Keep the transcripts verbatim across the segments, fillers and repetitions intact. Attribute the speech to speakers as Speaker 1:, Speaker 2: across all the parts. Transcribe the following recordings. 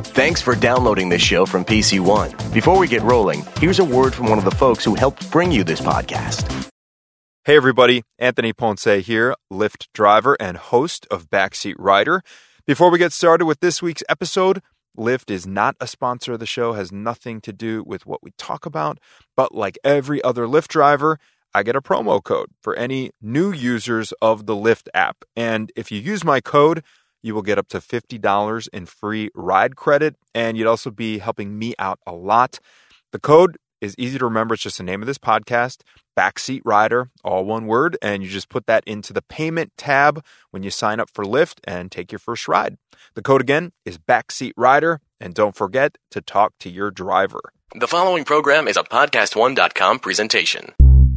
Speaker 1: Thanks for downloading this show from P C One. Before we get rolling, here's a word from one of the folks who helped bring you this podcast.
Speaker 2: Hey everybody, Anthony Ponce here, Lyft driver and host of Backseat Rider. Before we get started with this week's episode, Lyft is not a sponsor of the show, has nothing to do with what we talk about, but like every other Lyft driver, I get a promo code for any new users of the Lyft app. And if you use my code, you will get up to fifty dollars in free ride credit, and you'd also be helping me out a lot. The code is easy to remember. It's just the name of this podcast, Backseat Rider, all one word, and you just put that into the payment tab when you sign up for Lyft and take your first ride. The code again is Backseat Rider, and don't forget to talk to your driver.
Speaker 1: The following program is a podcast one dot com presentation.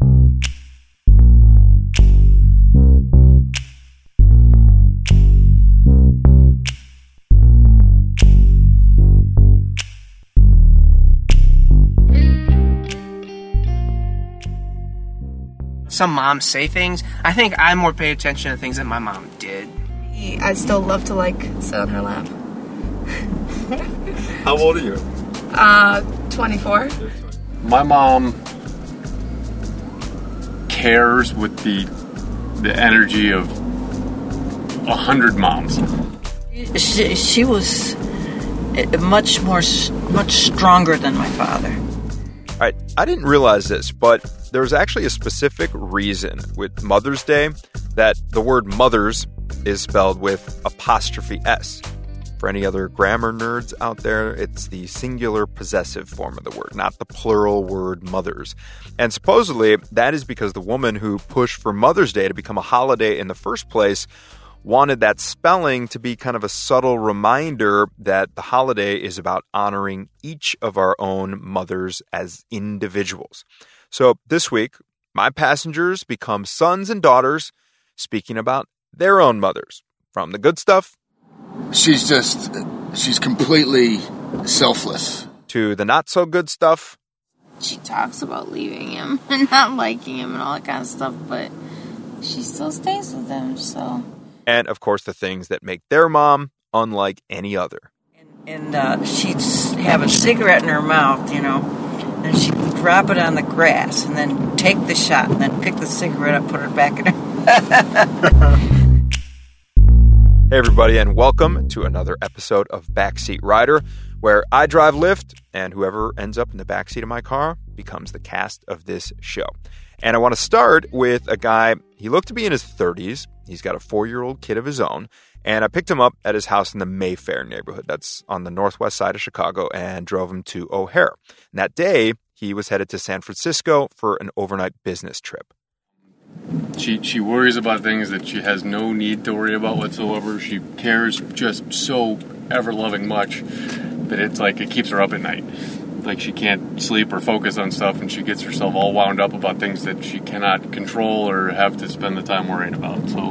Speaker 3: Some moms say things. I think I more pay attention to things that my mom did.
Speaker 4: I still love to, like, sit on her lap.
Speaker 5: How old are you?
Speaker 4: Uh, twenty-four.
Speaker 5: My mom cares with the the energy of a hundred moms.
Speaker 6: She, she was much more, much stronger than my father.
Speaker 2: All right, I didn't realize this, but there's actually a specific reason with Mother's Day that the word mothers is spelled with apostrophe S. For any other grammar nerds out there, it's the singular possessive form of the word, not the plural word mothers. And supposedly, that is because the woman who pushed for Mother's Day to become a holiday in the first place wanted that spelling to be kind of a subtle reminder that the holiday is about honoring each of our own mothers as individuals. So this week, my passengers become sons and daughters speaking about their own mothers. From the good stuff,
Speaker 7: she's just, she's completely selfless,
Speaker 2: to the not so good stuff.
Speaker 8: She talks about leaving him and not liking him and all that kind of stuff, but she still stays with him, so...
Speaker 2: And, of course, the things that make their mom unlike any other.
Speaker 6: And uh, she'd have a cigarette in her mouth, you know, and she'd drop it on the grass and then take the shot and then pick the cigarette up, put it back in her.
Speaker 2: Hey, everybody, and welcome to another episode of Backseat Rider, where I drive Lyft, and whoever ends up in the backseat of my car becomes the cast of this show. And I want to start with a guy, he looked to be in his thirties. He's got a four-year-old kid of his own, and I picked him up at his house in the Mayfair neighborhood. That's on the northwest side of Chicago, and drove him to O'Hare. And that day, he was headed to San Francisco for an overnight business trip.
Speaker 5: She she worries about things that she has no need to worry about whatsoever. She cares just so ever-loving much that it's like it keeps her up at night. Like she can't sleep or focus on stuff, and she gets herself all wound up about things that she cannot control or have to spend the time worrying about. So,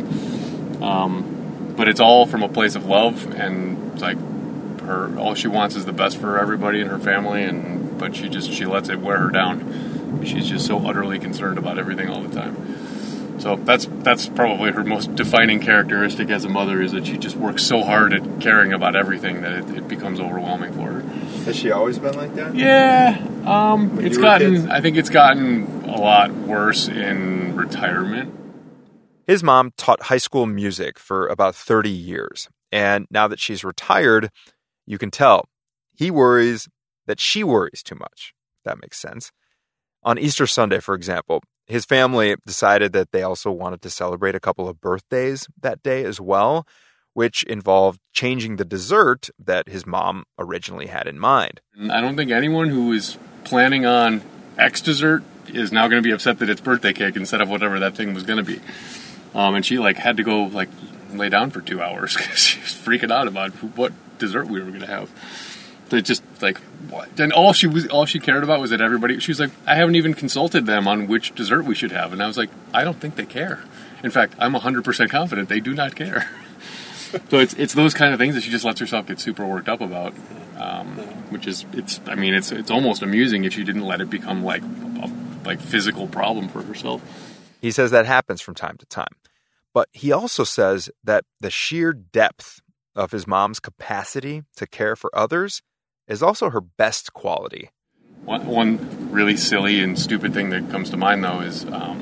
Speaker 5: um, but it's all from a place of love, and it's like her all she wants is the best for everybody and her family, and but she just she lets it wear her down. She's just so utterly concerned about everything all the time. So that's that's probably her most defining characteristic as a mother, is that she just works so hard at caring about everything that it, it becomes overwhelming for her.
Speaker 2: Has she always been like that?
Speaker 5: Yeah, um,
Speaker 2: When
Speaker 5: it's
Speaker 2: you were
Speaker 5: gotten.
Speaker 2: kids?
Speaker 5: I think it's gotten a lot worse in retirement.
Speaker 2: His mom taught high school music for about thirty years, and now that she's retired, you can tell he worries that she worries too much. If that makes sense. On Easter Sunday, for example, his family decided that they also wanted to celebrate a couple of birthdays that day as well, which involved changing the dessert that his mom originally had in mind.
Speaker 5: I don't think anyone who is planning on X dessert is now going to be upset that it's birthday cake instead of whatever that thing was going to be. Um, and she like had to go like lay down for two hours because she was freaking out about what dessert we were going to have. They just like what? And all she was, all she cared about was that everybody. She was like, I haven't even consulted them on which dessert we should have, and I was like, I don't think they care. In fact, I'm one hundred percent confident they do not care. So it's it's those kind of things that she just lets herself get super worked up about, um, which is it's. I mean, it's it's almost amusing if she didn't let it become like a like physical problem for herself.
Speaker 2: He says that happens from time to time, but he also says that the sheer depth of his mom's capacity to care for others is also her best quality.
Speaker 5: One, one really silly and stupid thing that comes to mind, though, is um,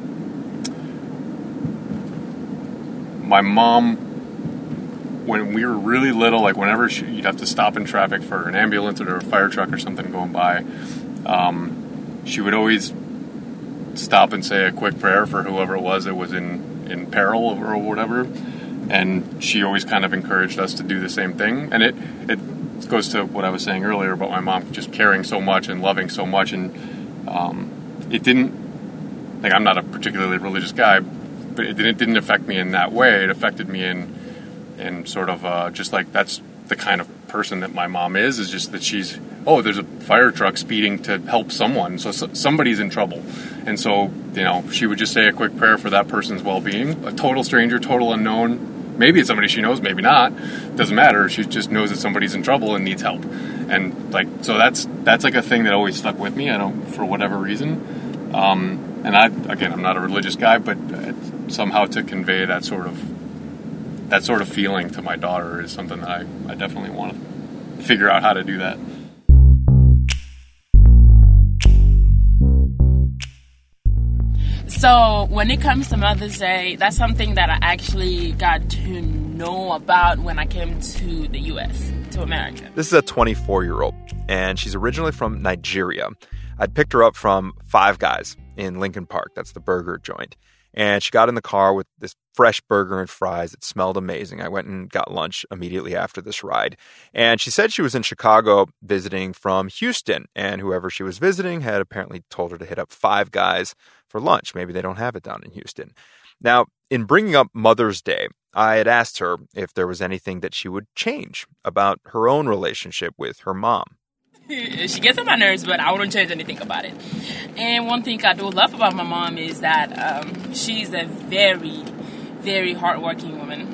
Speaker 5: my mom, when we were really little, like whenever she, you'd have to stop in traffic for an ambulance or a fire truck or something going by, um, she would always stop and say a quick prayer for whoever it was that was in, in peril or whatever. And she always kind of encouraged us to do the same thing. And it, it goes to what I was saying earlier about my mom just caring so much and loving so much. And um, it didn't, like I'm not a particularly religious guy, but it didn't, didn't affect me in that way. It affected me in, in sort of uh, just like that's the kind of person that my mom is, is just that she's, oh, there's a fire truck speeding to help someone. So, so somebody's in trouble. And so, you know, she would just say a quick prayer for that person's well-being. A total stranger, total unknown. Maybe it's somebody she knows, maybe not. Doesn't matter. She just knows that somebody's in trouble and needs help. And like, so that's that's like a thing that always stuck with me. I don't, for whatever reason. Um, and I, again, I'm not a religious guy, but somehow to convey that sort of that sort of feeling to my daughter is something that I, I definitely want to figure out how to do that.
Speaker 9: So when it comes to Mother's Day, that's something that I actually got to know about when I came to the U S, to America.
Speaker 2: This is a twenty-four-year-old, and she's originally from Nigeria. I'd picked her up from Five Guys in Lincoln Park. That's the burger joint. And she got in the car with this fresh burger and fries. It smelled amazing. I went and got lunch immediately after this ride. And she said she was in Chicago visiting from Houston. And whoever she was visiting had apparently told her to hit up Five Guys for lunch. Maybe they don't have it down in Houston. Now, in bringing up Mother's Day, I had asked her if there was anything that she would change about her own relationship with her mom.
Speaker 9: She gets on my nerves, but I wouldn't change anything about it. And one thing I do love about my mom is that um, she's a very, very hardworking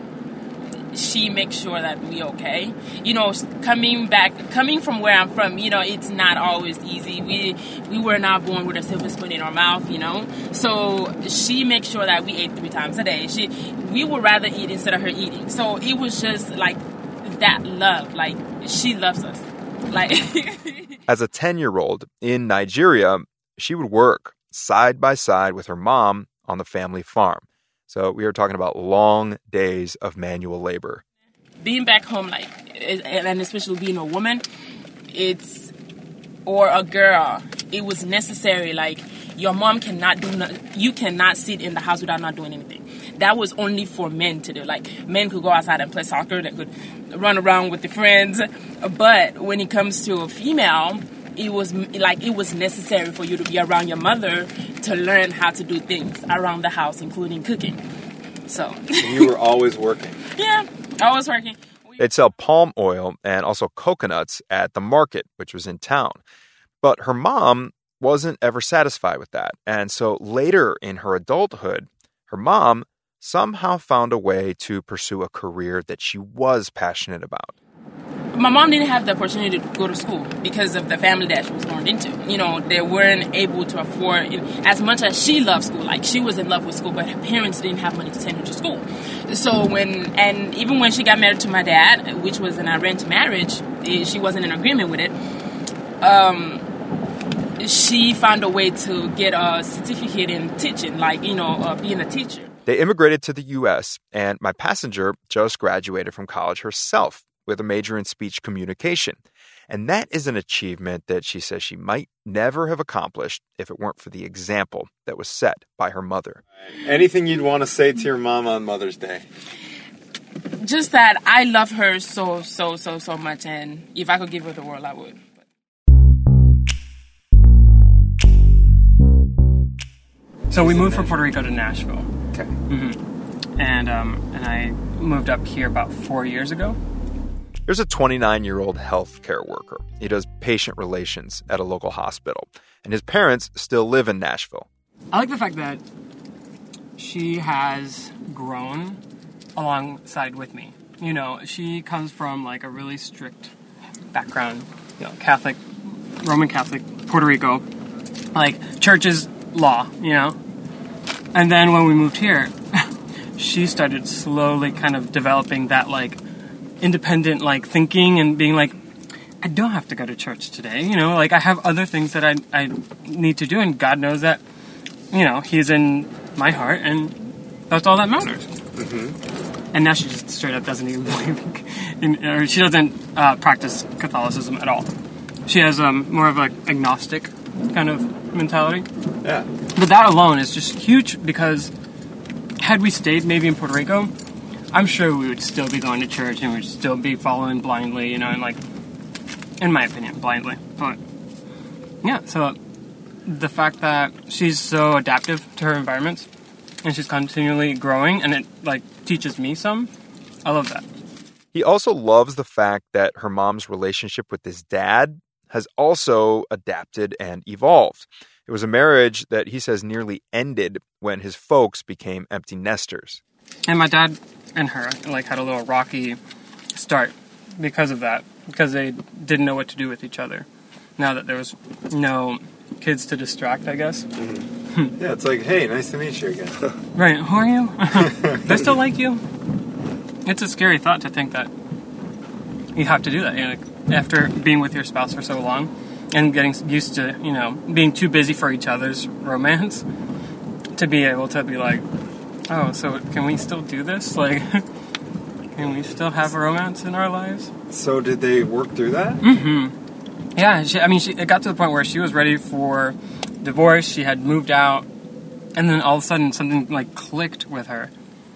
Speaker 9: woman. She makes sure that we okay. You know, coming back, coming from where I'm from, you know, it's not always easy. We we were not born with a silver spoon in our mouth, you know. So she makes sure that we ate three times a day. She, we would rather eat instead of her eating. So it was just like that love. Like she loves us. Like
Speaker 2: as a ten-year-old in Nigeria, she would work side by side with her mom on the family farm. So we are talking about long days of manual labor.
Speaker 9: Being back home, like, and especially being a woman, it's, or a girl, it was necessary. Like, your mom cannot do, no, you cannot sit in the house without not doing anything. That was only for men to do. Like, men could go outside and play soccer, they could run around with their friends. But when it comes to a female, it was like it was necessary for you to be around your mother to learn how to do things around the house, including cooking. So
Speaker 2: and you were always working.
Speaker 9: Yeah, always working.
Speaker 2: They'd sell palm oil and also coconuts at the market, which was in town. But her mom wasn't ever satisfied with that. And so later in her adulthood, her mom somehow found a way to pursue a career that she was passionate about.
Speaker 9: My mom didn't have the opportunity to go to school because of the family that she was born into. You know, they weren't able to afford, as much as she loved school, like she was in love with school, but her parents didn't have money to send her to school. So when, and even when she got married to my dad, which was an arranged marriage, she wasn't in agreement with it. Um, she found a way to get a certificate in teaching, like, you know, uh, being a teacher.
Speaker 2: They immigrated to the U S, and my passenger just graduated from college herself with a major in speech communication. And that is an achievement that she says she might never have accomplished if it weren't for the example that was set by her mother.
Speaker 10: Anything you'd want to say to your mom on Mother's Day?
Speaker 9: Just that I love her so, so, so, so much, and if I could give her the world, I would.
Speaker 3: So we moved from Puerto Rico to Nashville.
Speaker 10: Okay.
Speaker 3: Mm-hmm. And um, and I moved up here about four years ago.
Speaker 2: There's a twenty-nine-year-old healthcare worker. He does patient relations at a local hospital, and his parents still live in Nashville.
Speaker 3: I like the fact that she has grown alongside with me. You know, she comes from like a really strict background, you know, Catholic, Roman Catholic, Puerto Rico, like church is law, you know. And then when we moved here, she started slowly kind of developing that like independent, like, thinking and being like, I don't have to go to church today, you know, like, I have other things that I, I need to do, and God knows that, you know, He's in my heart, and that's all that matters. Mm-hmm. And now she just straight up doesn't even believe in, or she doesn't uh, practice Catholicism at all. She has um, more of an agnostic kind of mentality.
Speaker 10: Yeah.
Speaker 3: But that alone is just huge, because had we stayed maybe in Puerto Rico, I'm sure we would still be going to church and we'd still be following blindly, you know, and like, in my opinion, blindly. But yeah, so the fact that she's so adaptive to her environments and she's continually growing, and it like teaches me some, I love that.
Speaker 2: He also loves the fact that her mom's relationship with his dad has also adapted and evolved. It was a marriage that he says nearly ended when his folks became empty nesters.
Speaker 3: And my dad and her like had a little rocky start because of that, because they didn't know what to do with each other. Now that there was no kids to distract, I guess.
Speaker 10: Mm-hmm. Yeah, it's like, hey, nice to meet you again.
Speaker 3: Right, who are you? Do I still like you? It's a scary thought to think that you have to do that, you know, like, after being with your spouse for so long and getting used to, you know, being too busy for each other's romance, to be able to be like, oh, so can we still do this? Like, can we still have a romance in our lives?
Speaker 10: So did they work through that?
Speaker 3: Mm-hmm. Yeah, she, I mean, she, it got to the point where she was ready for divorce. She had moved out, and then all of a sudden something, like, clicked with her.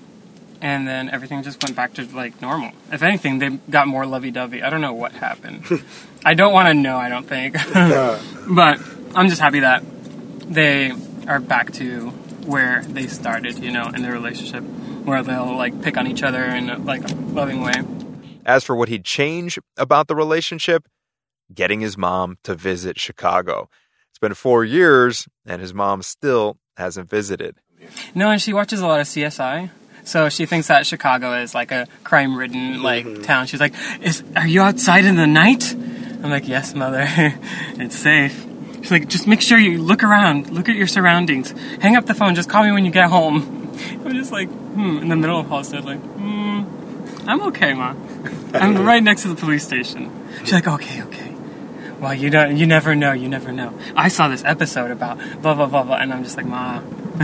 Speaker 3: And then everything just went back to, like, normal. If anything, they got more lovey-dovey. I don't know what happened. I don't want to know, I don't think. But I'm just happy that they are back to where they started, you know, in their relationship, where they'll, like, pick on each other in, a, like, a loving way.
Speaker 2: As for what he'd change about the relationship, getting his mom to visit Chicago. It's been four years, and his mom still hasn't visited.
Speaker 3: No, and she watches a lot of C S I. So she thinks that Chicago is like a crime-ridden like mm-hmm. town. She's like, "Is are you outside in the night?" I'm like, "Yes, mother. It's safe." She's like, "Just make sure you look around, look at your surroundings. Hang up the phone. Just call me when you get home." I'm just like, hmm, in the middle of Halstead, like, hmm, I'm okay, Ma. I'm right next to the police station. She's like, "Okay, okay. Well, you don't, you never know, you never know. I saw this episode about blah blah blah blah," and I'm just like, "Ma,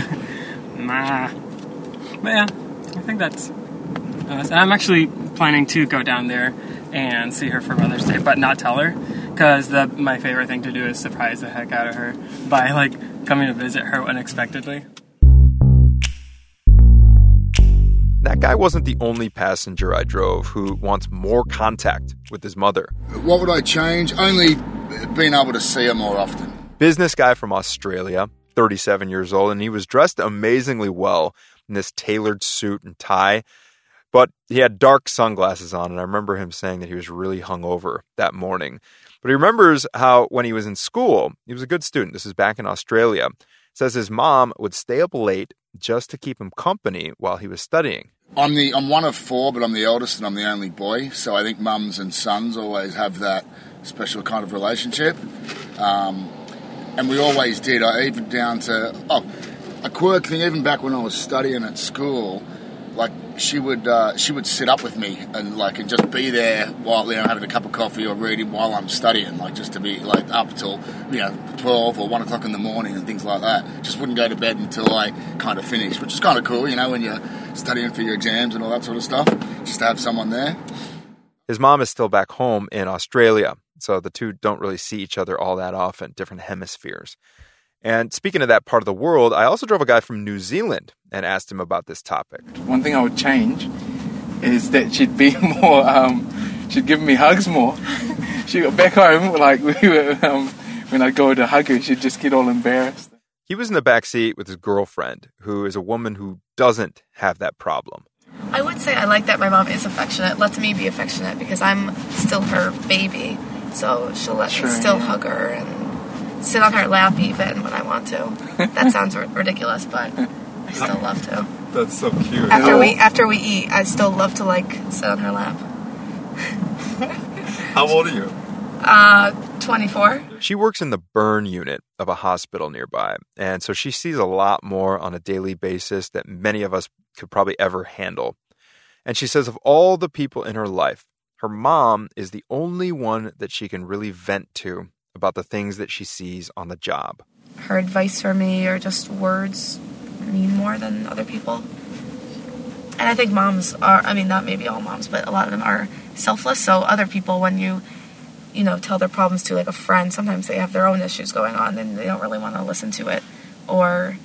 Speaker 3: Ma." But yeah. I think that's... Uh, I'm actually planning to go down there and see her for Mother's Day, but not tell her, because my favorite thing to do is surprise the heck out of her by, like, coming to visit her unexpectedly.
Speaker 2: That guy wasn't the only passenger I drove who wants more contact with his mother.
Speaker 7: What would I change? Only being able to see her more often.
Speaker 2: Business guy from Australia, thirty-seven years old, and he was dressed amazingly well in this tailored suit and tie, but he had dark sunglasses on, and I remember him saying that he was really hungover that morning. But he remembers how when he was in school, he was a good student. This is back in Australia. Says his mom would stay up late just to keep him company while he was studying.
Speaker 7: I'm the I'm one of four, but I'm the eldest and I'm the only boy, so I think mums and sons always have that special kind of relationship. Um, and we always did, I, even down to... oh. A quirk thing, even back when I was studying at school, like she would uh, she would sit up with me and like and just be there while you know having a cup of coffee or reading while I'm studying, like just to be like up till you know twelve or one o'clock in the morning and things like that. Just wouldn't go to bed until I kind of finished, which is kind of cool, you know, when you're studying for your exams and all that sort of stuff. Just to have someone there.
Speaker 2: His mom is still back home in Australia, so the two don't really see each other all that often, different hemispheres. And speaking of that part of the world, I also drove a guy from New Zealand and asked him about this topic.
Speaker 11: One thing I would change is that she'd be more, um, she'd give me hugs more. She got back home, like we were, um, when I'd go to hug her, she'd just get all embarrassed.
Speaker 2: He was in the back seat with his girlfriend, who is a woman who doesn't have that problem.
Speaker 4: I would say I like that my mom is affectionate, lets me be affectionate because I'm still her baby. So she'll let sure, me still yeah. hug her and sit on her lap even when I want to. That sounds r- ridiculous, but I still love to.
Speaker 10: That's so cute.
Speaker 4: After oh. we after we eat, I still love to like sit on her lap.
Speaker 10: How old are you?
Speaker 4: Uh, twenty-four.
Speaker 2: She works in the burn unit of a hospital nearby, and so she sees a lot more on a daily basis that many of us could probably ever handle. And she says of all the people in her life, her mom is the only one that she can really vent to about the things that she sees on the job.
Speaker 4: Her advice for me or just words mean more than other people. And I think moms are, I mean, not maybe all moms, but a lot of them are selfless. So other people, when you, you know, tell their problems to like a friend, sometimes they have their own issues going on and they don't really want to listen to it. Or,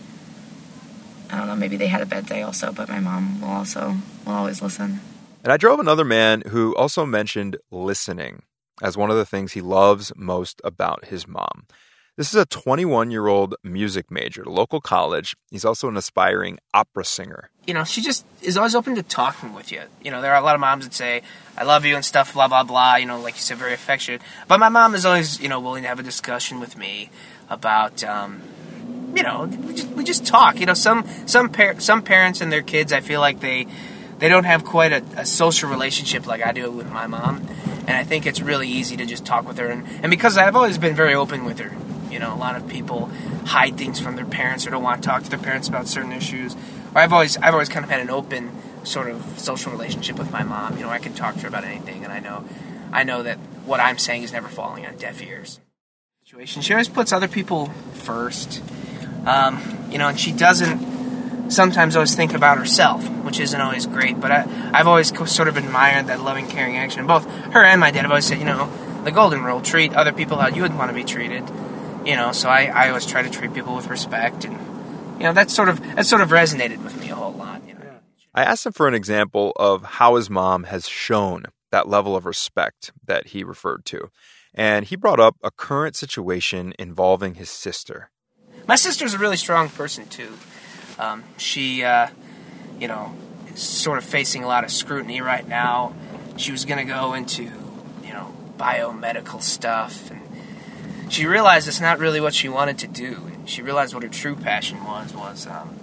Speaker 4: I don't know, maybe they had a bad day also, but my mom will also, will always listen.
Speaker 2: And I drove another man who also mentioned listening as one of the things he loves most about his mom. This is a twenty-one-year-old music major at a local college. He's also an aspiring opera singer.
Speaker 12: You know, she just is always open to talking with you. You know, there are a lot of moms that say, I love you and stuff, blah, blah, blah. You know, like you said, very affectionate. But my mom is always, you know, willing to have a discussion with me about, um, you know, we just, we just talk. You know, some some par- some parents and their kids, I feel like they they don't have quite a, a social relationship like I do with my mom. And I think it's really easy to just talk with her. And, and because I've always been very open with her. You know, a lot of people hide things from their parents or don't want to talk to their parents about certain issues. Or I've always I've always kind of had an open sort of social relationship with my mom. You know, I can talk to her about anything, and I know I know that what I'm saying is never falling on deaf ears. Situation. She always puts other people first. Um, you know, and she doesn't sometimes always think about herself, which isn't always great. But I, I've always sort of admired that loving, caring action. Both her and my dad have always said, you know, the golden rule: treat other people how you would want to be treated. You know, so I, I always try to treat people with respect, and you know that sort of that sort of resonated with me a whole lot. You know,
Speaker 2: I asked him for an example of how his mom has shown that level of respect that he referred to, and he brought up a current situation involving his sister.
Speaker 12: My sister's a really strong person too. Um, she, uh, you know, is sort of facing a lot of scrutiny right now. She was going to go into, you know, biomedical stuff, and she realized it's not really what she wanted to do. She realized what her true passion was, was, um,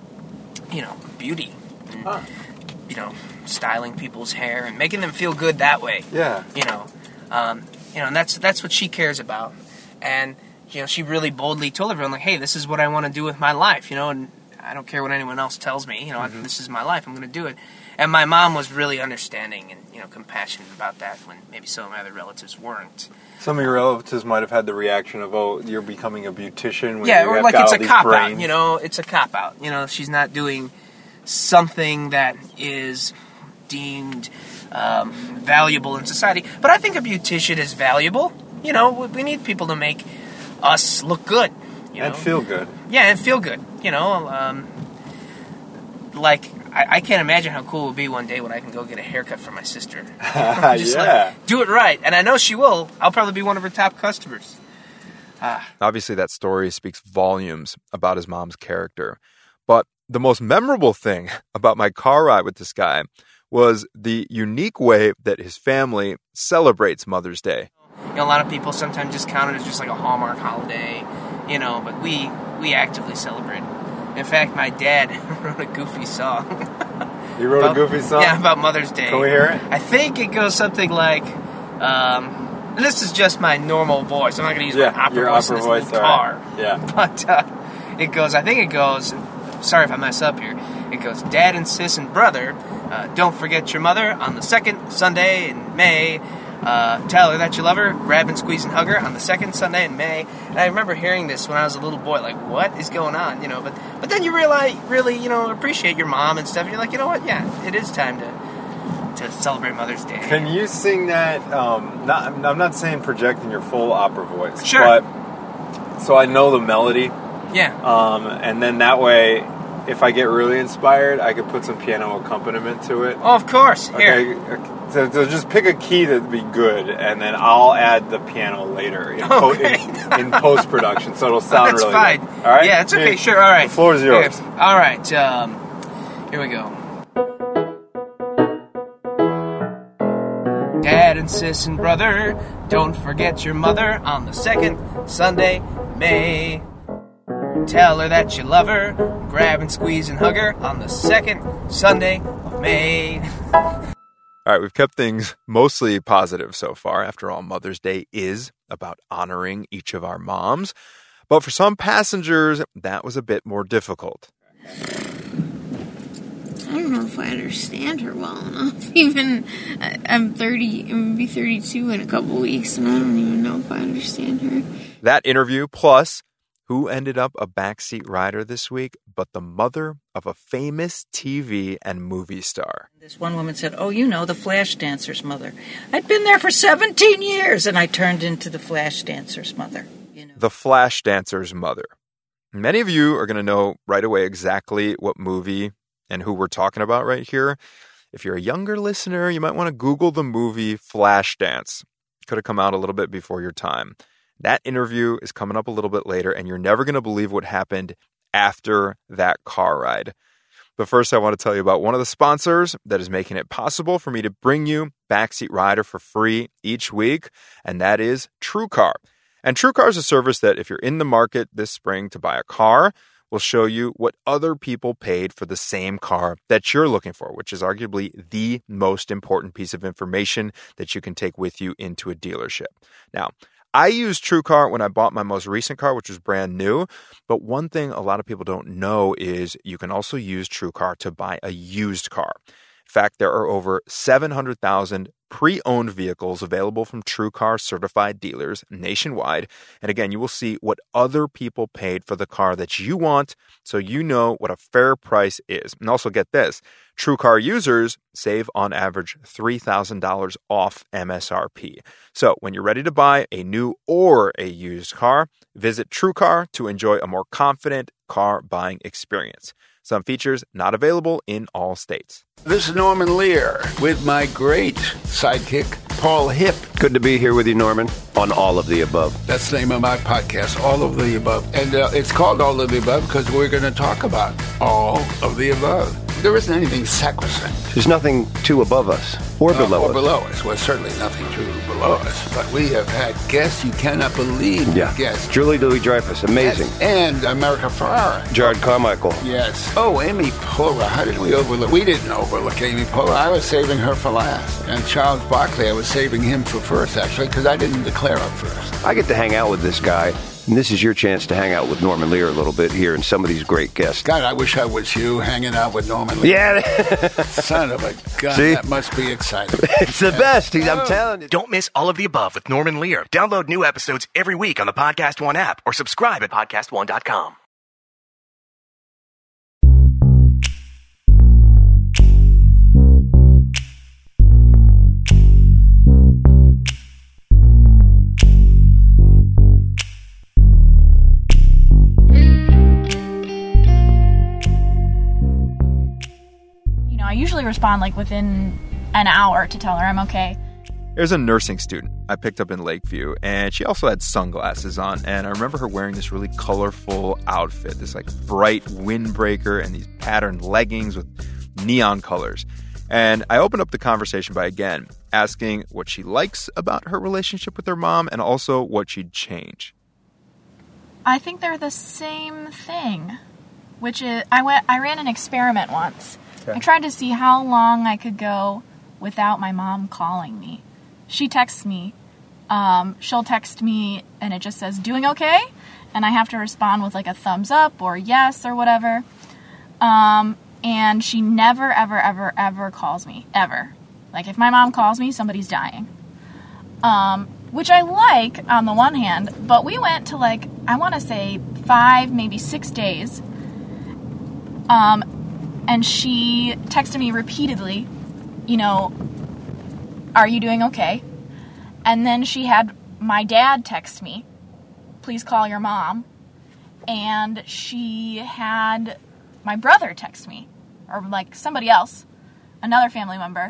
Speaker 12: you know, beauty. And, huh. You know, styling people's hair and making them feel good that way.
Speaker 10: Yeah.
Speaker 12: You know, um, you know, and that's that's what she cares about. And, you know, she really boldly told everyone, like, hey, this is what I want to do with my life, you know, and I don't care what anyone else tells me, you know, mm-hmm. this is my life, I'm going to do it. And my mom was really understanding and, you know, compassionate about that when maybe some of my other relatives weren't.
Speaker 10: Some of your relatives might have had the reaction of, oh, you're becoming a beautician. When
Speaker 12: yeah,
Speaker 10: you
Speaker 12: or
Speaker 10: have
Speaker 12: like
Speaker 10: got
Speaker 12: it's
Speaker 10: all
Speaker 12: a
Speaker 10: these
Speaker 12: cop-out,
Speaker 10: brains.
Speaker 12: you know, it's a cop-out. You know, she's not doing something that is deemed um, valuable in society. But I think a beautician is valuable. You know, we need people to make us look good. You
Speaker 10: and
Speaker 12: know?
Speaker 10: feel good.
Speaker 12: Yeah, and feel good. You know, um, like... I, I can't imagine how cool it would be one day when I can go get a haircut from my sister. Just
Speaker 10: yeah.
Speaker 12: like, do it right. And I know she will. I'll probably be one of her top customers. Ah.
Speaker 2: Obviously, that story speaks volumes about his mom's character. But the most memorable thing about my car ride with this guy was the unique way that his family celebrates Mother's Day.
Speaker 12: You know, a lot of people sometimes just count it as just like a Hallmark holiday, you know, but we, we actively celebrate it. In fact, my dad wrote a goofy song.
Speaker 10: You wrote
Speaker 12: about,
Speaker 10: a goofy song?
Speaker 12: Yeah, about Mother's Day.
Speaker 10: Can we hear it?
Speaker 12: I think it goes something like, um, and this is just my normal voice. I'm not going to use
Speaker 10: yeah,
Speaker 12: my opera
Speaker 10: your
Speaker 12: voice
Speaker 10: opera
Speaker 12: in this
Speaker 10: voice,
Speaker 12: little car.
Speaker 10: Right. Yeah.
Speaker 12: But uh, it goes, I think it goes, sorry if I mess up here, it goes, Dad and Sis and Brother, uh, don't forget your mother on the second Sunday in May. Uh, tell her that you love her, grab and squeeze and hug her on the second Sunday in May. And I remember hearing this when I was a little boy, like, what is going on, you know, but but then you realize, really, you know, appreciate your mom and stuff. You're like, you know what, yeah, it is time to to celebrate Mother's Day.
Speaker 10: Can you sing that, um, not, I'm not saying projecting your full opera voice,
Speaker 12: sure.
Speaker 10: but, so I know the melody.
Speaker 12: Yeah.
Speaker 10: Um, and then that way, if I get really inspired, I could put some piano accompaniment to it.
Speaker 12: Oh, of course. Here.
Speaker 10: Okay. So, so just pick a key that'd be good, and then I'll add the piano later in,
Speaker 12: okay.
Speaker 10: po- in, in post-production, so it'll sound
Speaker 12: That's
Speaker 10: really
Speaker 12: fine.
Speaker 10: good. All right?
Speaker 12: Yeah, it's okay.
Speaker 10: Here,
Speaker 12: sure. All right.
Speaker 10: The floor is yours.
Speaker 12: Okay. All right. Um, here we go. Dad and Sis and Brother, don't forget your mother on the second Sunday, May. Tell her that you love her, grab and squeeze and hug her on the second Sunday of May.
Speaker 2: All right, we've kept things mostly positive so far. After all, Mother's Day is about honoring each of our moms. But for some passengers, that was a bit more difficult.
Speaker 8: I don't know if I understand her well enough. Even, I'm thirty, I'm going to be thirty-two in a couple weeks, and I don't even know if I understand her.
Speaker 2: That interview, plus who ended up a backseat rider this week but the mother of a famous T V and movie star.
Speaker 6: This one woman said, oh, you know, the flash dancer's mother. I'd been there for seventeen years, and I turned into the flash dancer's mother. You know.
Speaker 2: The flash dancer's mother. Many of you are going to know right away exactly what movie and who we're talking about right here. If you're a younger listener, you might want to Google the movie Flashdance. Could have come out a little bit before your time. That interview is coming up a little bit later, and you're never going to believe what happened after that car ride. But first, I want to tell you about one of the sponsors that is making it possible for me to bring you Backseat Rider for free each week, and that is TrueCar. And TrueCar is a service that if you're in the market this spring to buy a car, will show you what other people paid for the same car that you're looking for, which is arguably the most important piece of information that you can take with you into a dealership. Now, I used TrueCar when I bought my most recent car, which was brand new. But one thing a lot of people don't know is you can also use TrueCar to buy a used car. In fact, there are over seven hundred thousand pre-owned vehicles available from TrueCar certified dealers nationwide. And again, you will see what other people paid for the car that you want, so you know what a fair price is. And also get this, TrueCar users save on average three thousand dollars off M S R P. So when you're ready to buy a new or a used car, visit TrueCar to enjoy a more confident car buying experience. Some features not available in all states.
Speaker 13: This is Norman Lear with my great sidekick, Paul Hipp.
Speaker 1: Good to be here with you, Norman, on All of the Above.
Speaker 13: That's the name of my podcast, All of the Above. And uh, it's called All of the Above because we're going to talk about all of the above. There isn't anything sacrosanct.
Speaker 1: There's nothing too above us or
Speaker 13: uh,
Speaker 1: below
Speaker 13: or
Speaker 1: us.
Speaker 13: Or below us. Well, certainly nothing too below us. But we have had guests you cannot believe.
Speaker 1: Yeah.
Speaker 13: Guests.
Speaker 1: Julie Louis-Dreyfus, amazing.
Speaker 13: Yes. And America Ferrara.
Speaker 1: Jared Carmichael.
Speaker 13: Yes. Oh, Amy Poehler. How did we overlook? We didn't overlook Amy Poehler. I was saving her for last. And Charles Barkley, I was saving him for first, actually, because I didn't declare up first.
Speaker 1: I get to hang out with this guy. And this is your chance to hang out with Norman Lear a little bit here and some of these great guests.
Speaker 13: God, I wish I was you hanging out with Norman Lear.
Speaker 1: Yeah.
Speaker 13: Son of a gun,
Speaker 1: See?
Speaker 13: That must be exciting.
Speaker 1: It's the best. He's, I'm telling you.
Speaker 14: Don't miss All of the Above with Norman Lear. Download new episodes every week on the Podcast One app or subscribe at podcast one dot com.
Speaker 15: I usually respond like within an hour to tell her I'm okay.
Speaker 2: There's a nursing student I picked up in Lakeview, and she also had sunglasses on, and I remember her wearing this really colorful outfit, this like bright windbreaker and these patterned leggings with neon colors. And I opened up the conversation by, again, asking what she likes about her relationship with her mom and also what she'd change.
Speaker 15: I think they're the same thing, which is, I went, I ran an experiment once. I tried to see how long I could go without my mom calling me. She texts me. Um, she'll text me and it just says, doing okay? And I have to respond with like a thumbs up or yes or whatever. Um, and she never, ever, ever, ever calls me. Ever. Like if my mom calls me, somebody's dying. Um, which I like on the one hand, but we went to like, I want to say five, maybe six days. Um, And she texted me repeatedly, you know, are you doing okay? And then she had my dad text me, please call your mom. And she had my brother text me, or like somebody else, another family member,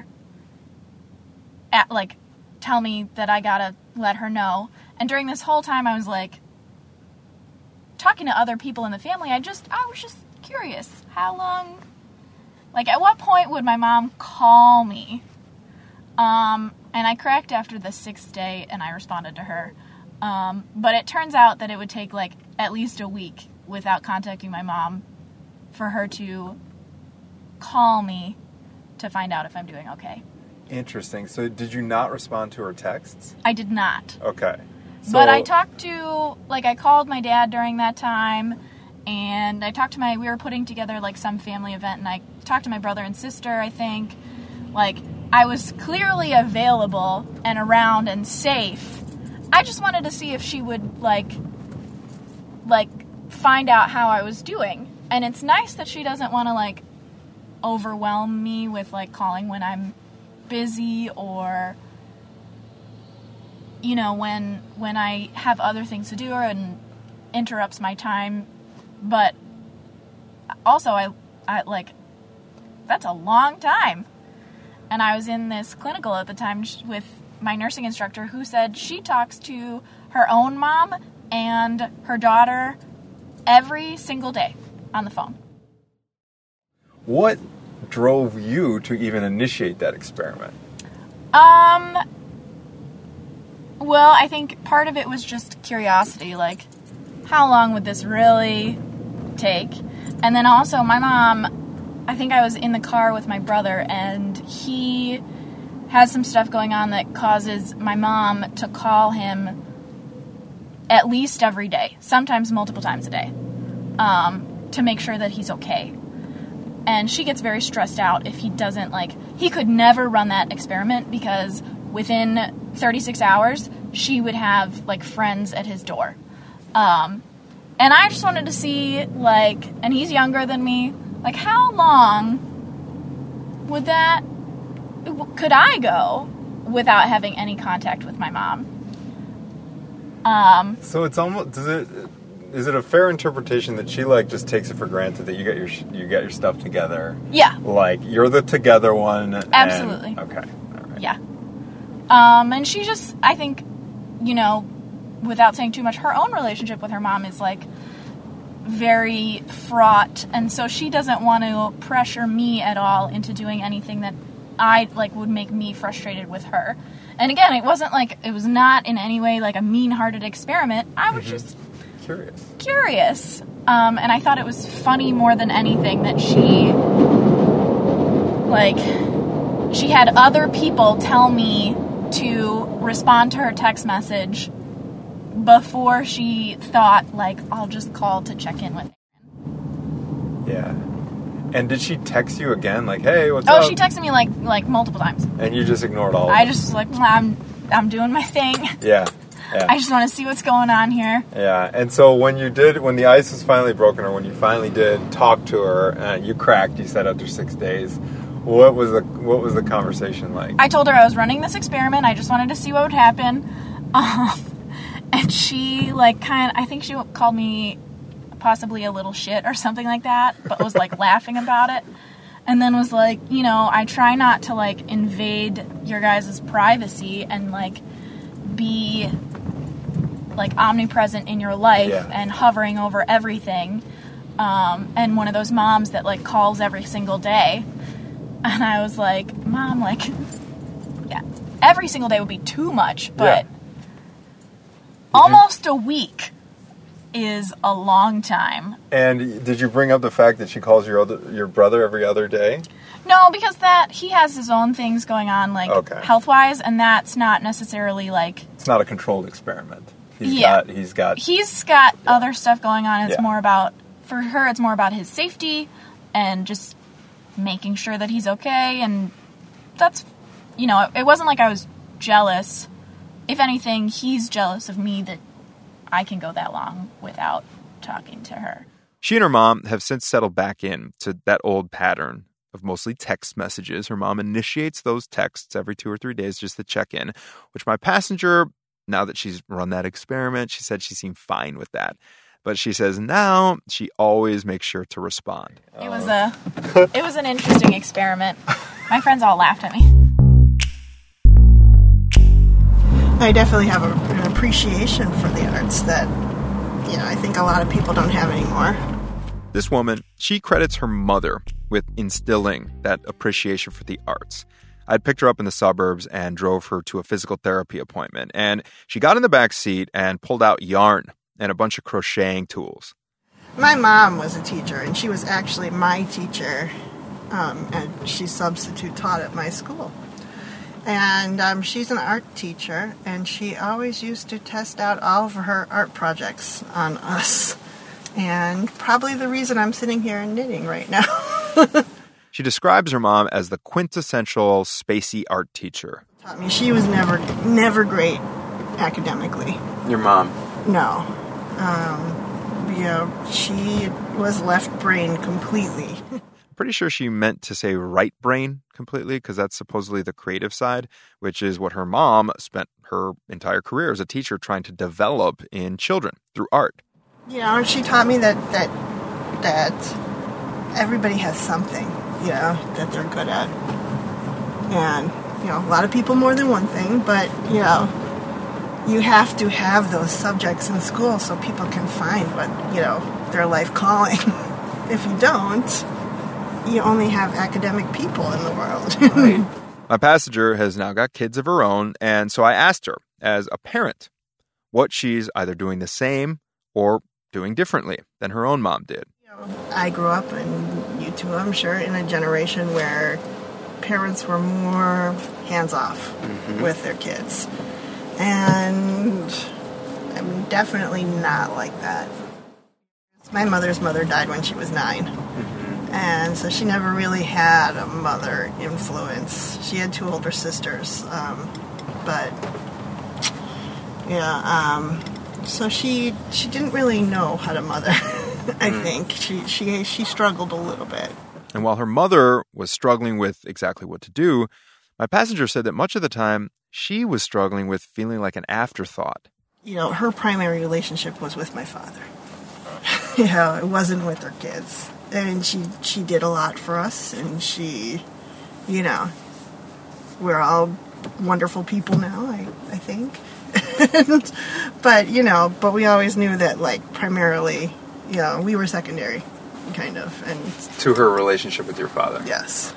Speaker 15: at like, tell me that I gotta let her know. And during this whole time I was like, talking to other people in the family, I just, I was just curious, how long... Like, at what point would my mom call me? Um, and I cracked after the sixth day, and I responded to her. Um, but it turns out that it would take, like, at least a week without contacting my mom for her to call me to find out if I'm doing okay.
Speaker 2: Interesting. So did you not respond to her texts?
Speaker 15: I did not.
Speaker 2: Okay. So...
Speaker 15: But I talked to, like, I called my dad during that time, and I talked to my, we were putting together, like, some family event, and I talked to my brother and sister, I think. Like, I was clearly available and around and safe. I just wanted to see if she would, like, like, find out how I was doing. And it's nice that she doesn't want to, like, overwhelm me with, like, calling when I'm busy or, you know, when when I have other things to do and interrupts my time. But also, I, I like, that's a long time. And I was in this clinical at the time with my nursing instructor who said she talks to her own mom and her daughter every single day on the phone.
Speaker 2: What drove you to even initiate that experiment?
Speaker 15: Um, well, I think part of it was just curiosity, like, how long would this really take? And then also, my mom, I think I was in the car with my brother, and he has some stuff going on that causes my mom to call him at least every day, sometimes multiple times a day, um, to make sure that he's okay. And she gets very stressed out if he doesn't, like, he could never run that experiment because within thirty-six hours, she would have, like, friends at his door. Um, and I just wanted to see, like, and he's younger than me, like, how long would that, could I go without having any contact with my mom? Um,
Speaker 2: so it's almost, does it, is it a fair interpretation that she, like, just takes it for granted that you get your you get your stuff together?
Speaker 15: Yeah.
Speaker 2: Like, you're the together one? And,
Speaker 15: absolutely.
Speaker 2: Okay. All right.
Speaker 15: Yeah. Um, and she just, I think, you know, without saying too much, her own relationship with her mom is, like, very fraught. And so she doesn't want to pressure me at all into doing anything that I, like, would make me frustrated with her. And again, it wasn't, like, it was not in any way, like, a mean-hearted experiment. I was mm-hmm. just...
Speaker 2: Curious.
Speaker 15: Curious. Um, and I thought it was funny more than anything that she, like, she had other people tell me to respond to her text message before she thought, like, I'll just call to check in with Aaron.
Speaker 2: Yeah. And did she text you again, like, hey, what's
Speaker 15: oh,
Speaker 2: up?
Speaker 15: Oh, she texted me, like, like multiple times.
Speaker 2: And you just ignored all of
Speaker 15: I
Speaker 2: them?
Speaker 15: just was like, I'm, I'm doing my thing.
Speaker 2: Yeah. Yeah.
Speaker 15: I just want to see what's going on here.
Speaker 2: Yeah, and so when you did, when the ice was finally broken, or when you finally did talk to her, uh, you cracked. You said after six days. What was the what was the conversation like?
Speaker 15: I told her I was running this experiment. I just wanted to see what would happen, um, and she like kind of. I think she called me possibly a little shit or something like that, but was like laughing about it, and then was like, you know, I try not to like invade your guys' privacy and like be like omnipresent in your life
Speaker 2: yeah.
Speaker 15: and hovering over everything, um, and one of those moms that like calls every single day. And I was like, Mom, like, yeah, every single day would be too much, but
Speaker 2: yeah.
Speaker 15: almost you... a week is a long time.
Speaker 2: And did you bring up the fact that she calls your other, your brother every other day?
Speaker 15: No, because that he has his own things going on, like
Speaker 2: okay.
Speaker 15: health-wise, and that's not necessarily like.
Speaker 2: It's not a controlled experiment. He's
Speaker 15: yeah,
Speaker 2: got. He's got.
Speaker 15: He's got yeah. other stuff going on. It's
Speaker 2: yeah.
Speaker 15: more about for her. It's more about his safety and just making sure that he's okay. And that's, you know, it, it wasn't like I was jealous. If anything, he's jealous of me that I can go that long without talking to her.
Speaker 2: She and her mom have since settled back in to that old pattern of mostly text messages. Her mom initiates those texts every two or three days just to check in, which my passenger, now that she's run that experiment, she said she seemed fine with that. But she says now she always makes sure to respond.
Speaker 15: It was a, it was an interesting experiment. My friends all laughed at me.
Speaker 16: I definitely have a, an appreciation for the arts that, you know, I think a lot of people don't have anymore.
Speaker 2: This woman, she credits her mother with instilling that appreciation for the arts. I'd picked her up in the suburbs and drove her to a physical therapy appointment. And she got in the back seat and pulled out yarn and a bunch of crocheting tools.
Speaker 16: My mom was a teacher, and she was actually my teacher, um, and she substitute taught at my school. And um, she's an art teacher, and she always used to test out all of her art projects on us. And probably the reason I'm sitting here and knitting right now.
Speaker 2: She describes her mom as the quintessential spacey art teacher.
Speaker 16: Taught me she was never, never great academically.
Speaker 10: Your mom?
Speaker 16: No. Um, you know, she was left brain completely.
Speaker 2: Pretty sure she meant to say right brain completely because that's supposedly the creative side, which is what her mom spent her entire career as a teacher trying to develop in children through art.
Speaker 16: You know, she taught me that that that everybody has something, you know, that they're good at. And, you know, a lot of people more than one thing, but, you know, you have to have those subjects in school so people can find what, you know, their life calling. If you don't, you only have academic people in the world.
Speaker 2: Right. My passenger has now got kids of her own, and so I asked her, as a parent, what she's either doing the same or doing differently than her own mom did.
Speaker 16: I grew up, and you too, I'm sure, in a generation where parents were more hands-off mm-hmm. with their kids. And I'm definitely not like that. My mother's mother died when she was nine. Mm-hmm. And so she never really had a mother influence. She had two older sisters. Um, but, yeah, um, so she she didn't really know how to mother, I mm. think. She, she, she struggled a little bit.
Speaker 2: And while her mother was struggling with exactly what to do, my passenger said that much of the time, she was struggling with feeling like an afterthought.
Speaker 16: You know, her primary relationship was with my father. You know, it wasn't with her kids. And she, she did a lot for us, and she, you know, we're all wonderful people now, I, I think. and, but, you know, but we always knew that, like, primarily, you know, we were secondary, kind of. And
Speaker 10: to her relationship with your father?
Speaker 16: Yes.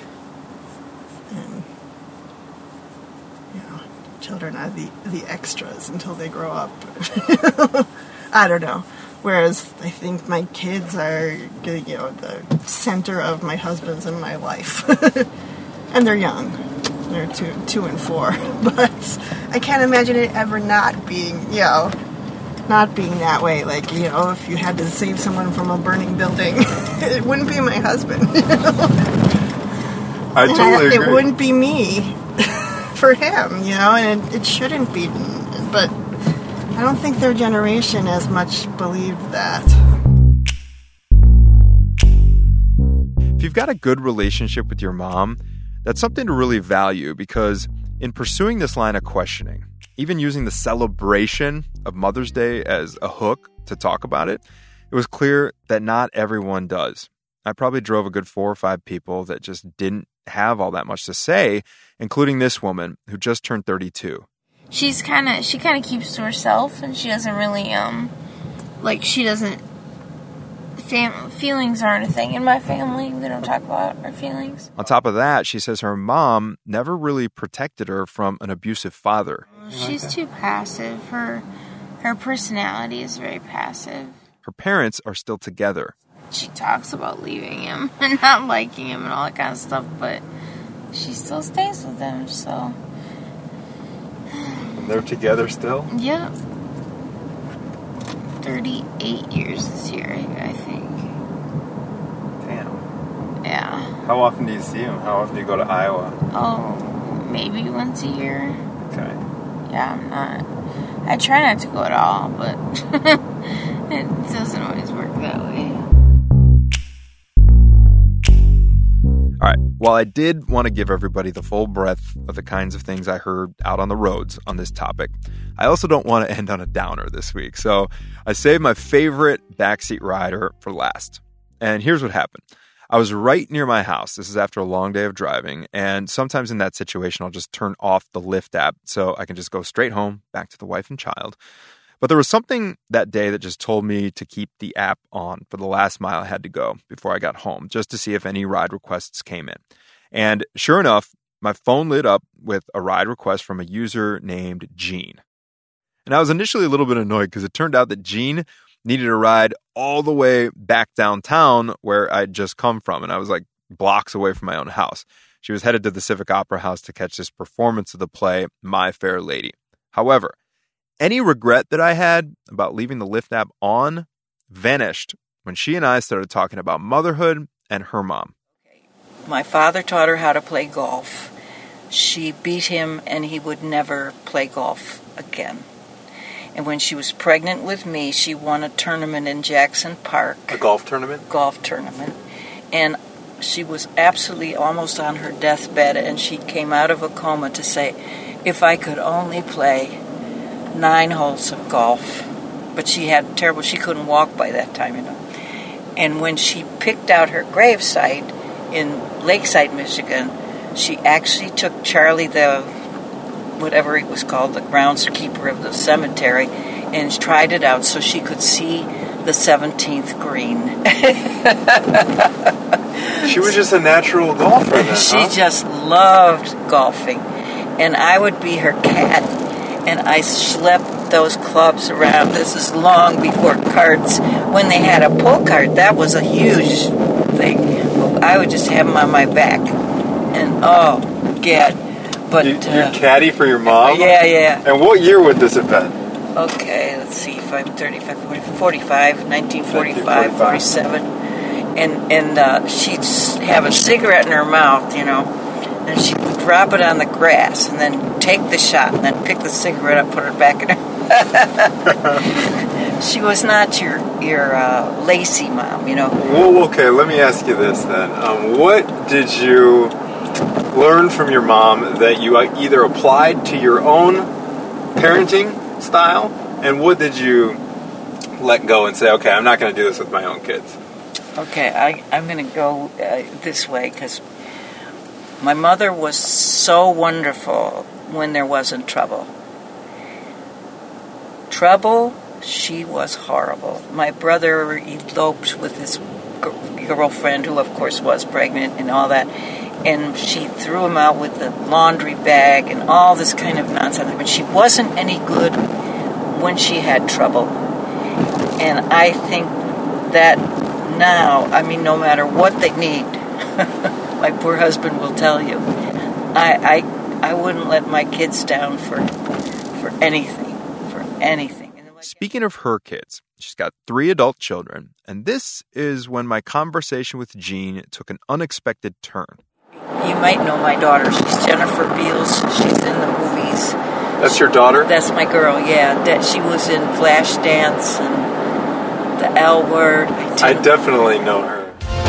Speaker 16: And, you know, children are the, the extras until they grow up. I don't know. Whereas I think my kids are, you know, the center of my husband's and my life. And they're young. They're two, two and four. But I can't imagine it ever not being, you know, not being that way. Like, you know, if you had to save someone from a burning building, it wouldn't be my husband. You know?
Speaker 10: I totally
Speaker 16: I,
Speaker 10: agree.
Speaker 16: It wouldn't be me for him, you know, and it, it shouldn't be. But I don't think their generation as much believed that.
Speaker 2: If you've got a good relationship with your mom, that's something to really value because in pursuing this line of questioning, even using the celebration of Mother's Day as a hook to talk about it, it was clear that not everyone does. I probably drove a good four or five people that just didn't have all that much to say, including this woman who just turned thirty-two.
Speaker 8: She's kind of, she kind of keeps to herself, and she doesn't really, um, like, she doesn't, fam- feelings aren't a thing in my family. We don't talk about our feelings.
Speaker 2: On top of that, she says her mom never really protected her from an abusive father.
Speaker 8: She's too passive. Her, her personality is very passive.
Speaker 2: Her parents are still together.
Speaker 8: She talks about leaving him and not liking him and all that kind of stuff, but she still stays with him, so...
Speaker 10: They're together still?
Speaker 8: Yep. thirty-eight years this year, I think.
Speaker 10: Damn.
Speaker 8: Yeah.
Speaker 10: How often do you see him? How often do you go to Iowa?
Speaker 8: Oh, maybe once a year.
Speaker 10: Okay.
Speaker 8: Yeah, I'm not. I try not to go at all, but it doesn't always work that way.
Speaker 2: All right, while I did want to give everybody the full breadth of the kinds of things I heard out on the roads on this topic, I also don't want to end on a downer this week. So I saved my favorite backseat rider for last. And here's what happened. I was right near my house. This is after a long day of driving. And sometimes in that situation, I'll just turn off the Lyft app so I can just go straight home, back to the wife and child. But there was something that day that just told me to keep the app on for the last mile I had to go before I got home, just to see if any ride requests came in. And sure enough, my phone lit up with a ride request from a user named Gene. And I was initially a little bit annoyed because it turned out that Gene needed a ride all the way back downtown where I'd just come from. And I was like blocks away from my own house. She was headed to the Civic Opera House to catch this performance of the play, My Fair Lady. However, any regret that I had about leaving the Lyft app on vanished when she and I started talking about motherhood and her mom.
Speaker 6: My father taught her how to play golf. She beat him, and he would never play golf again. And when she was pregnant with me, she won a tournament in Jackson Park.
Speaker 2: A golf tournament?
Speaker 6: Golf tournament. And she was absolutely almost on her deathbed, and she came out of a coma to say, if I could only play nine holes of golf. But she had terrible, she couldn't walk by that time, you know. And when she picked out her gravesite in Lakeside, Michigan, she actually took Charlie, the, whatever he was called, the groundskeeper of the cemetery, and tried it out so she could see the seventeenth green.
Speaker 2: She was just a natural golfer then,
Speaker 6: She
Speaker 2: huh?
Speaker 6: just loved golfing. And I would be her cat, and I schlepped those clubs around. This is long before carts. When they had a pull cart, that was a huge thing. I would just have them on my back. And, oh, gad. But,
Speaker 2: you, you're
Speaker 6: uh,
Speaker 2: caddy for your mom?
Speaker 6: Yeah, yeah.
Speaker 2: And what year would this have been?
Speaker 6: Okay, let's see, if I'm thirty-five, forty, forty-five, nineteen forty-five, forty-seven. And, and uh, she'd have a cigarette in her mouth, you know, and she'd drop it on the grass and then take the shot and then pick the cigarette up, put it back in her. She was not your, your uh, lacy mom, you know.
Speaker 2: Well, okay, let me ask you this then. Um, what did you learn from your mom that you either applied to your own parenting style, and what did you let go and say, okay, I'm not going to do this with my own kids?
Speaker 6: Okay, I, I'm going to go uh, this way, because my mother was so wonderful when there wasn't trouble. Trouble, she was horrible. My brother eloped with his g- girlfriend, who of course was pregnant and all that, and she threw him out with the laundry bag and all this kind of nonsense. But she wasn't any good when she had trouble. And I think that now, I mean, no matter what they need, my poor husband will tell you, I, I I wouldn't let my kids down for for anything, for anything.
Speaker 2: Speaking of her kids, she's got three adult children, and this is when my conversation with Jean took an unexpected turn.
Speaker 6: You might know my daughter. She's Jennifer Beals. She's in the movies.
Speaker 2: That's your daughter?
Speaker 6: That's my girl, yeah. That she was in Flashdance and The L Word.
Speaker 2: I, I definitely know her.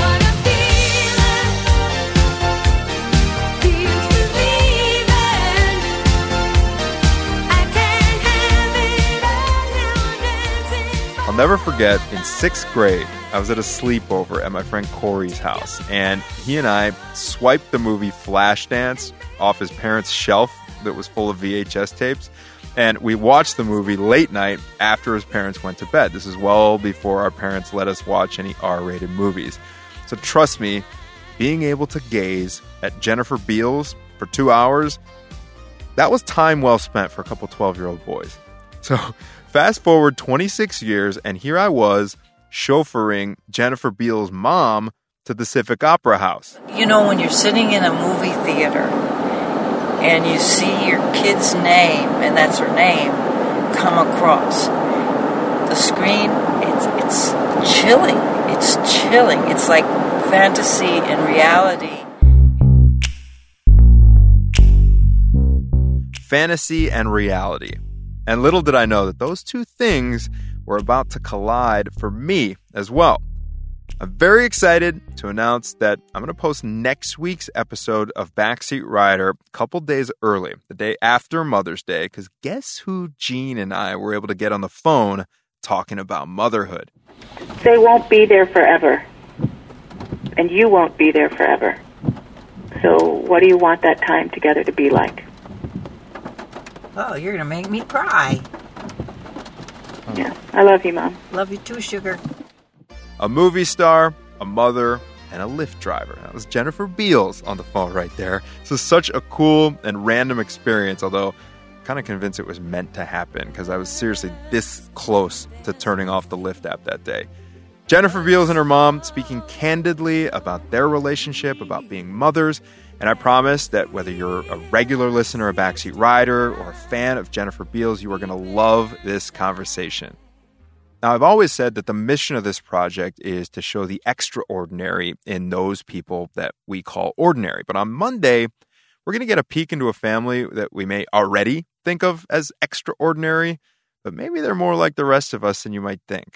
Speaker 2: I'll never forget, in sixth grade, I was at a sleepover at my friend Corey's house, and he and I swiped the movie Flashdance off his parents' shelf that was full of V H S tapes, and we watched the movie late night after his parents went to bed. This is well before our parents let us watch any R-rated movies. So trust me, being able to gaze at Jennifer Beals for two hours, that was time well spent for a couple twelve-year-old boys. So fast forward twenty-six years, and here I was chauffeuring Jennifer Beals' mom to the Civic Opera House.
Speaker 6: You know, when you're sitting in a movie theater and you see your kid's name, and that's her name, come across the screen, it's, it's chilling. It's chilling. It's like fantasy and reality.
Speaker 2: Fantasy and reality. And little did I know that those two things were about to collide for me as well. I'm very excited to announce that I'm going to post next week's episode of Backseat Rider a couple days early, the day after Mother's Day, because guess who Jean and I were able to get on the phone talking about motherhood?
Speaker 17: They won't be there forever, and you won't be there forever. So what do you want that time together to be like?
Speaker 6: Oh, you're going to make me cry.
Speaker 17: Yeah, I love you, Mom.
Speaker 6: Love you too, sugar.
Speaker 2: A movie star, a mother, and a Lyft driver. That was Jennifer Beals on the phone right there. This is such a cool and random experience, although I'm kind of convinced it was meant to happen because I was seriously this close to turning off the Lyft app that day. Jennifer Beals and her mom speaking candidly about their relationship, about being mothers, and I promise that whether you're a regular listener of Backseat Rider or a fan of Jennifer Beals, you are going to love this conversation. Now, I've always said that the mission of this project is to show the extraordinary in those people that we call ordinary. But on Monday, we're going to get a peek into a family that we may already think of as extraordinary, but maybe they're more like the rest of us than you might think.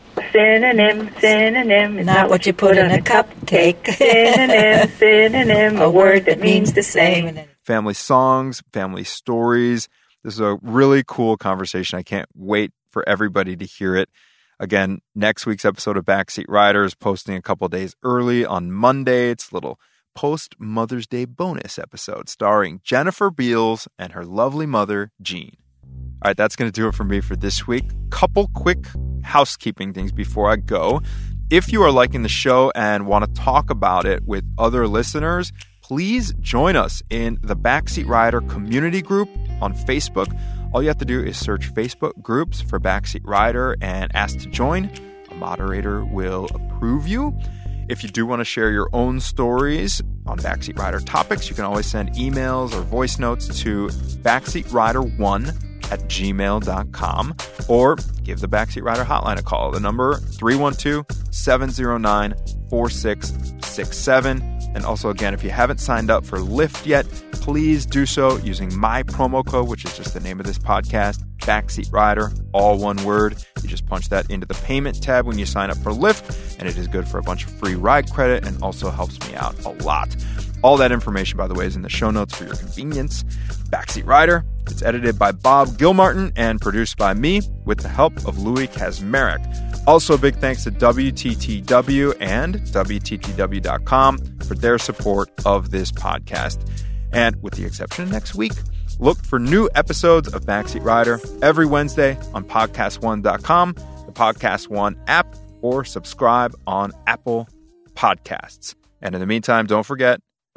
Speaker 17: Synonym, synonym is
Speaker 6: Not
Speaker 17: not
Speaker 6: what you put in a cupcake.
Speaker 17: Synonym, synonym, a word that means the same.
Speaker 2: Family songs, family stories. This is a really cool conversation. I can't wait for everybody to hear it. Again, next week's episode of Backseat Rider is posting a couple days early on Monday. It's a little post-Mother's Day bonus episode starring Jennifer Beals and her lovely mother, Jean. All right, that's going to do it for me for this week. Couple quick housekeeping things before I go. If you are liking the show and want to talk about it with other listeners, please join us in the Backseat Rider community group on Facebook. All you have to do is search Facebook groups for Backseat Rider and ask to join. A moderator will approve you. If you do want to share your own stories on Backseat Rider topics, you can always send emails or voice notes to backseat rider one at gmail dot com or give the Backseat Rider hotline a call. The number three one two, seven zero nine, four six six seven. And also, again, if you haven't signed up for Lyft yet, please do so using my promo code, which is just the name of this podcast, Backseat Rider, all one word. You just punch that into the payment tab when you sign up for Lyft, and it is good for a bunch of free ride credit and also helps me out a lot. All that information, by the way, is in the show notes for your convenience. Backseat Rider, it's edited by Bob Gilmartin and produced by me with the help of Louis Kazmarek. Also, big thanks to W T T W and W T T W dot com for their support of this podcast. And with the exception of next week, look for new episodes of Backseat Rider every Wednesday on podcast one dot com, the Podcast One app, or subscribe on Apple Podcasts. And in the meantime, don't forget,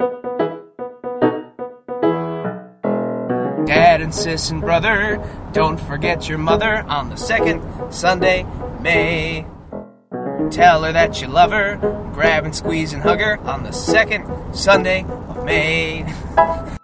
Speaker 12: Dad and sis and brother, don't forget your mother on the second Sunday, May. Tell her that you love her, grab and squeeze and hug her on the second Sunday of May.